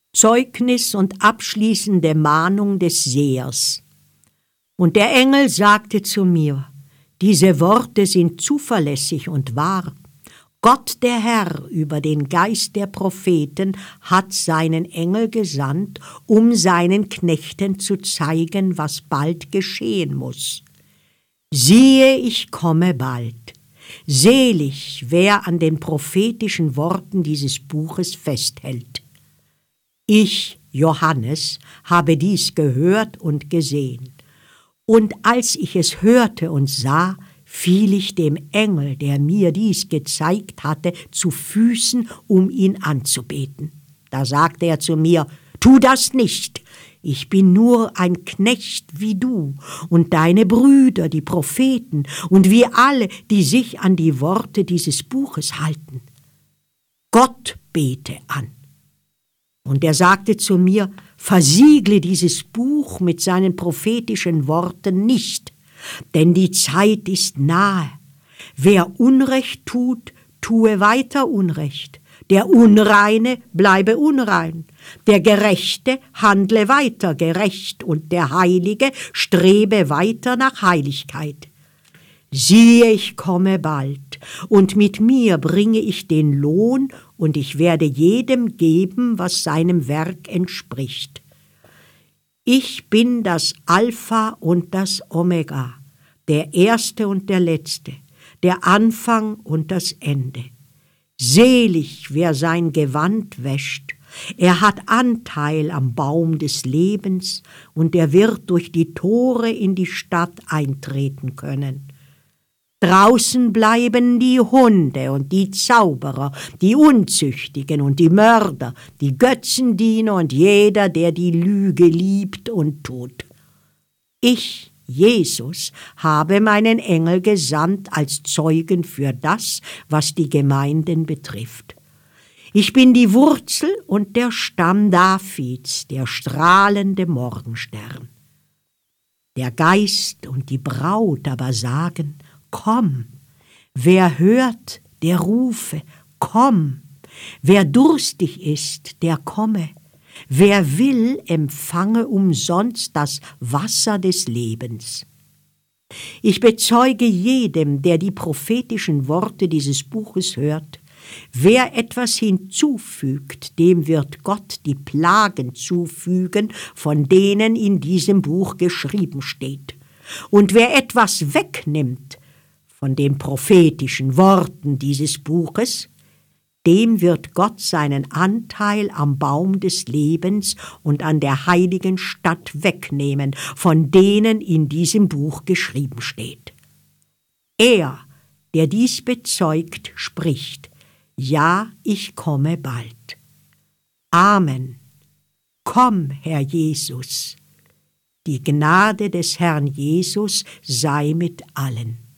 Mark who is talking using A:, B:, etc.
A: Zeugnis und abschließende Mahnung des Sehers. Und der Engel sagte zu mir: Diese Worte sind zuverlässig und wahr. Gott, der Herr, über den Geist der Propheten, hat seinen Engel gesandt, um seinen Knechten zu zeigen, was bald geschehen muss. Siehe, ich komme bald. Selig, wer an den prophetischen Worten dieses Buches festhält. Ich, Johannes, habe dies gehört und gesehen. Und als ich es hörte und sah, fiel ich dem Engel, der mir dies gezeigt hatte, zu Füßen, um ihn anzubeten. Da sagte er zu mir: Tu das nicht, ich bin nur ein Knecht wie du und deine Brüder, die Propheten, und wie alle, die sich an die Worte dieses Buches halten. Gott bete an. Und er sagte zu mir: Versiegle dieses Buch mit seinen prophetischen Worten nicht, denn die Zeit ist nahe. Wer Unrecht tut, tue weiter Unrecht. Der Unreine bleibe unrein. Der Gerechte handle weiter gerecht und der Heilige strebe weiter nach Heiligkeit. Siehe, ich komme bald, und mit mir bringe ich den Lohn, und ich werde jedem geben, was seinem Werk entspricht. Ich bin das Alpha und das Omega, der Erste und der Letzte, der Anfang und das Ende. Selig, wer sein Gewand wäscht, er hat Anteil am Baum des Lebens, und er wird durch die Tore in die Stadt eintreten können. Draußen bleiben die Hunde und die Zauberer, die Unzüchtigen und die Mörder, die Götzendiener und jeder, der die Lüge liebt und tut. Ich, Jesus, habe meinen Engel gesandt als Zeugen für das, was die Gemeinden betrifft. Ich bin die Wurzel und der Stamm Davids, der strahlende Morgenstern. Der Geist und die Braut aber sagen: Komm. Wer hört, der rufe: Komm. Wer durstig ist, der komme. Wer will, empfange umsonst das Wasser des Lebens. Ich bezeuge jedem, der die prophetischen Worte dieses Buches hört: Wer etwas hinzufügt, dem wird Gott die Plagen zufügen, von denen in diesem Buch geschrieben steht. Und wer etwas wegnimmt von den prophetischen Worten dieses Buches, dem wird Gott seinen Anteil am Baum des Lebens und an der heiligen Stadt wegnehmen, von denen in diesem Buch geschrieben steht. Er, der dies bezeugt, spricht: Ja, ich komme bald. Amen. Komm, Herr Jesus. Die Gnade des Herrn Jesus sei mit allen.